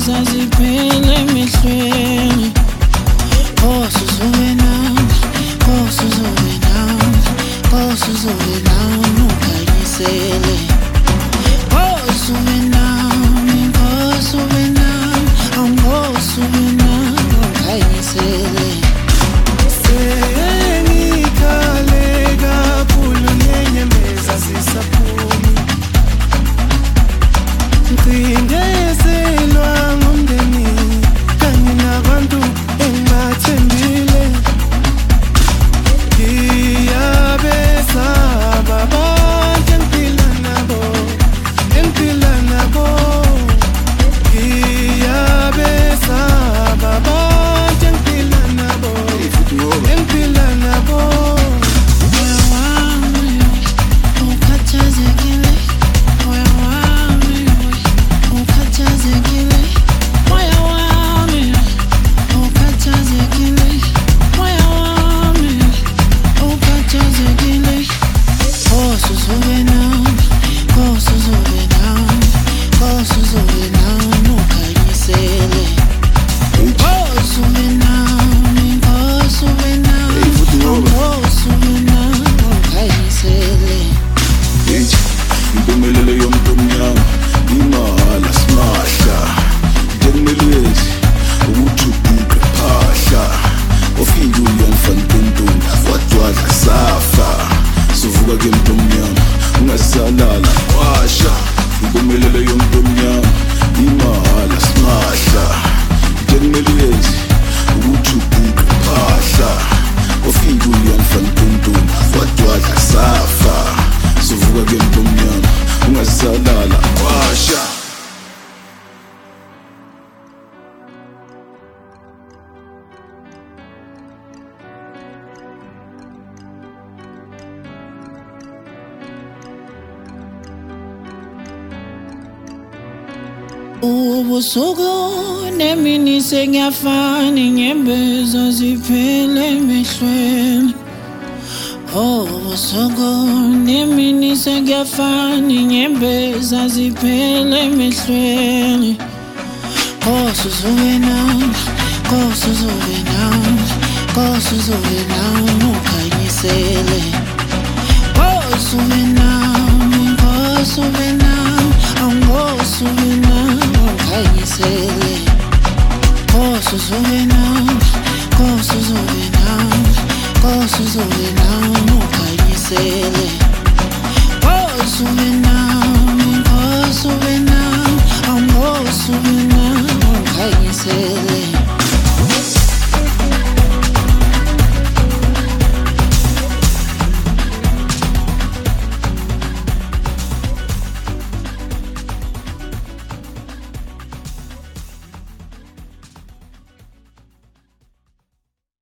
inyembezi ziphele emehlweni. Khosi uzobe nami, Khosi uzobe nami, Khosi uzobe nami ukhanyisele. Khosi ube nami, Khosi ube nami, Khosi ube nami ukhanyisele. Sengikhale kakhulu ngenyembezi zisaphumi, ngicindezelwa ngumndeni kanye nabantu engibathembile. Ngiyabesaba abantu engiphila nabo, engiphila nabo. Ngiyabesaba abantu engiphila nabo, engiphila nabo. Moya wami ukhathazekile, moya wami ukhathazekile, moya wami ukhathazekile, moya wami ukhathazekile. Khosi uzobe nami, Khosi uzobe nami, Khosi uzobe nami ukhanyisele. Khosi ube nami, Khosi ube nami, Khosi ube nami ukhanyisele. Impumelelo yomuntu omnyama imahhala simahla. Njengomelwezi ukuthi uguqe phahla, ofika uyangifana ntontoni wadwadla safa. Sovuka ke muntu omnyama ungasalala washa. Impumelelo yomuntu omnyama imahhala simahla. Njengomelwezi ukuthi uguqe phahla, ofika uyangifana ntontoni wadwadla safa. Sovuka ke muntu omnyama ungasalala washa. Ubusuku nemini sengiyafana, inyembezi ziphele emehlweni. Ubusuku nemini sengiyafana, inyembezi ziphele emehlweni. Khosi uzobe nami, Khosi uzobe nami, Khosi uzobe nami ukhanyisele. Khosi ube nami, Khosi ube nami, Khosi ube nami ukhanyisele. Khosi uzobe